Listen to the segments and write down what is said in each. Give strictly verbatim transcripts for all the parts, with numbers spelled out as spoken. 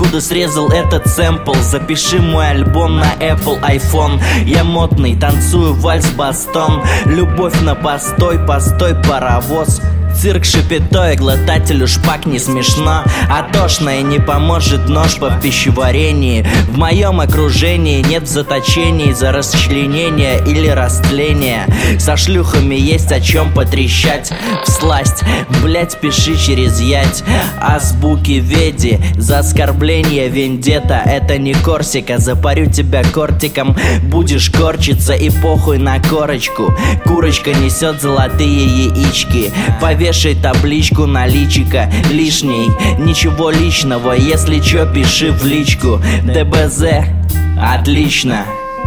откуда срезал этот сэмпл. Запиши мой альбом на Apple iPhone. Я модный, танцую вальс-бастон. Любовь на постой, постой, паровоз. Цирк шипятой, глотателю шпак не смешно. А тошно и не поможет нож по пищеварении. В моем окружении нет в заточении за расчленение или растление. Со шлюхами есть о чем потрещать. Всласть, блять, пиши через ять. Азбуки веди, за оскорбление вендетта. Это не Корсика, запарю тебя кортиком. Будешь корчиться и похуй на корочку. Курочка несет золотые яички. Повешай табличку на личико. Лишней, ничего личного. Если чё, пиши в личку. ДБЗ, отлично.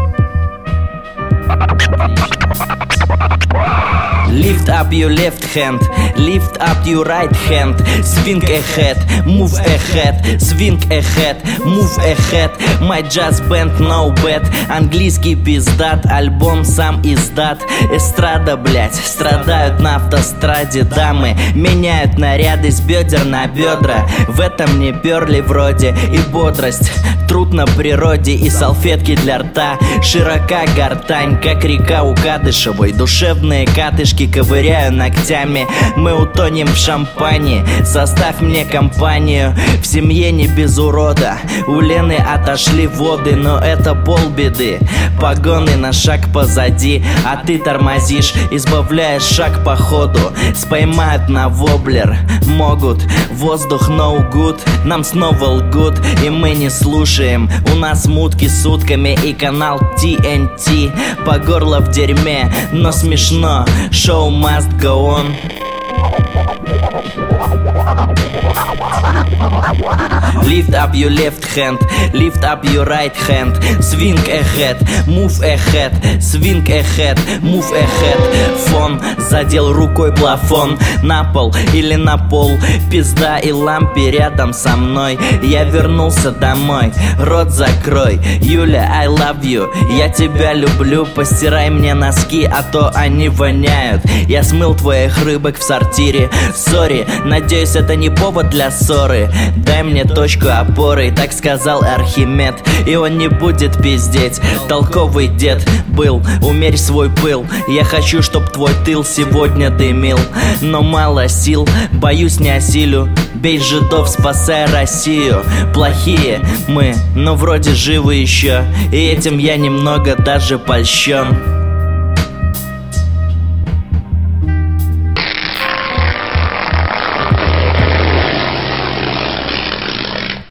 Lift up your left hand, lift up your right hand. Swing ahead, move ahead, swing ahead, move ahead. My jazz band no bad. Английский пиздат, альбом сам издат. Эстрада, блять, страдают на автостраде дамы. Меняют наряды с бедер на бедра. В этом не перли вроде и бодрость. Труд на природе и салфетки для рта. Широка гортань, как река у Кадышевой. Душевные катышки ковыряю ногтями. Мы утонем в шампане. Составь мне компанию. В семье не без урода. У Лены отошли воды, но это полбеды. Погоны на шаг позади, а ты тормозишь, избавляешь шаг по ходу. Споймают на воблер, могут. Воздух no good, нам снова лгут, и мы не слушаем. У нас мутки сутками и канал ти эн ти. По горло в дерьме, но смешно. Show must go on. Lift up your left hand, lift up your right hand. Swing ahead, move ahead, swing ahead, move ahead. Фон задел рукой плафон. На пол или на пол. Пизда и лампи рядом со мной. Я вернулся домой, рот закрой. Юля, I love you, я тебя люблю. Постирай мне носки, а то они воняют. Я смыл твоих рыбок в сортире. Сори, надеюсь, это не повод для ссоры. Дай мне точку опоры, так сказал Архимед. И он не будет пиздеть. Толковый дед был, умерь свой пыл. Я хочу, чтоб твой тыл сегодня дымил. Но мало сил, боюсь не осилю. Бей жидов, спасай Россию. Плохие мы, но вроде живы еще. И этим я немного даже польщен.